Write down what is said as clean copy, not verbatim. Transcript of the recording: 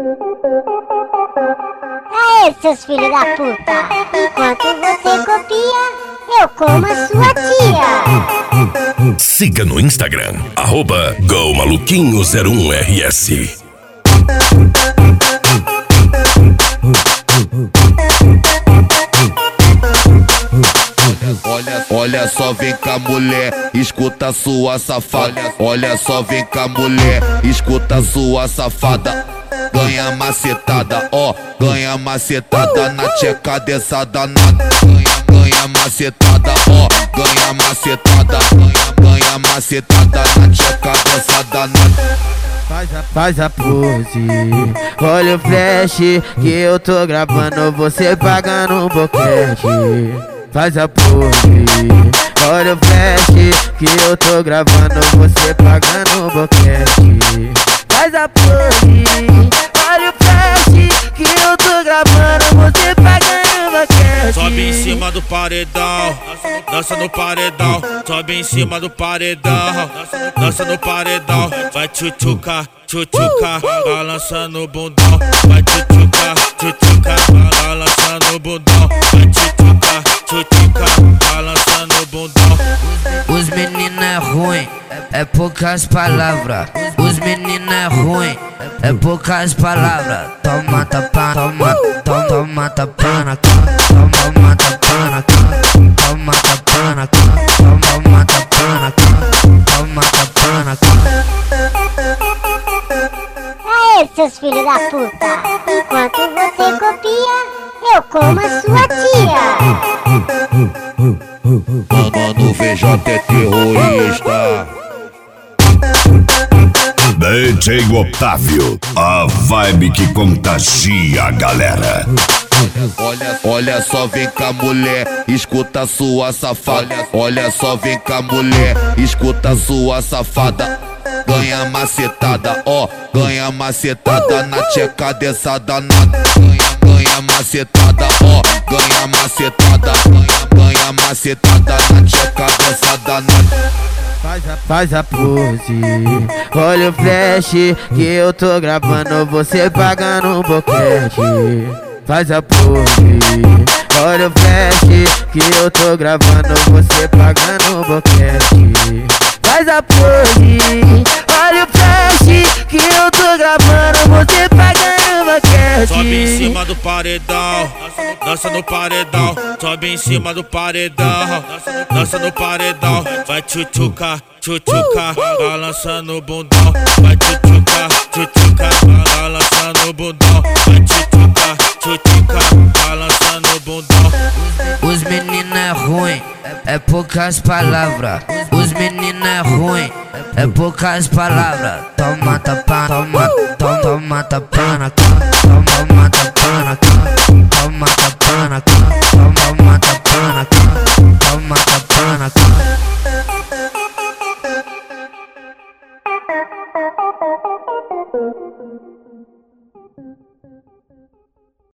Aê, seus filhos da puta! Enquanto você copia, eu como a sua tia! Siga no Instagram, @gomaluquinho01rs. Olha só, vem cá mulher, escuta sua safada. Olha só, vem cá mulher, escuta sua safada. Ganha macetada, ó, ganha macetada na tcheca dessa danada. Ganha macetada, ó, ganha macetada. Ganha macetada na tcheca dessa danada. Faz a pose, olha o flash que eu tô gravando você pagando um boquete. Faz a pose, olha o flash que eu tô gravando você pagando um boquete. Faz a pose, olha o flash que eu tô gravando você pagando um boquete. Sobe em cima do paredão, dança no paredão. Sobe em cima do paredão, dança no paredão. Vai tchutchuca, tchutchuca, balançando o bundão. Vai tchutchuca, tchutchuca, balançando o bundão. Vai tchutchuca, tchutchuca, balançando o bundão. Os meninos é ruim, é poucas palavras. Os meninos é ruim, é poucas palavras. Toma tapa, toma tapa na cara. Toma tapa na cara. Toma tapa na cara. Toma tapa na cara. Toma tapa na cara. Aê, seus filhos da puta! Enquanto você copia, eu como a sua tia! Mano, VJ é terrorista. DJ Otávio, a vibe que contagia a galera. Olha só, vem cá mulher, escuta sua safada. Olha só, vem cá mulher, escuta sua safada. Ganha macetada, ó, ganha macetada na tcheca dessa danada. Ganha macetada, ó, ganha macetada. Ganha macetada na tcheca dessa danada. Faz a pose, olha o flash que eu tô gravando você pagando um boquete. Faz a pose, olha o flash que eu tô gravando você pagando um boquete. Faz a pose, olha o flash que eu tô gravando você pagando um boquete. Sobe em cima do paredão, dança no paredão. Sobe em cima do paredão, dança no paredão. Vai tchutchuca, tchutchuca, balançando o bundão. Vai tchutchuca, tchutchuca, balançando o bundão. Vai tchutchuca, tchutchuca, balançando o bundão. Os meninos é ruim, é poucas palavras. Os meninos é ruim, é poucas palavras. Toma tapa, toma tapa na cara. Toma tapa.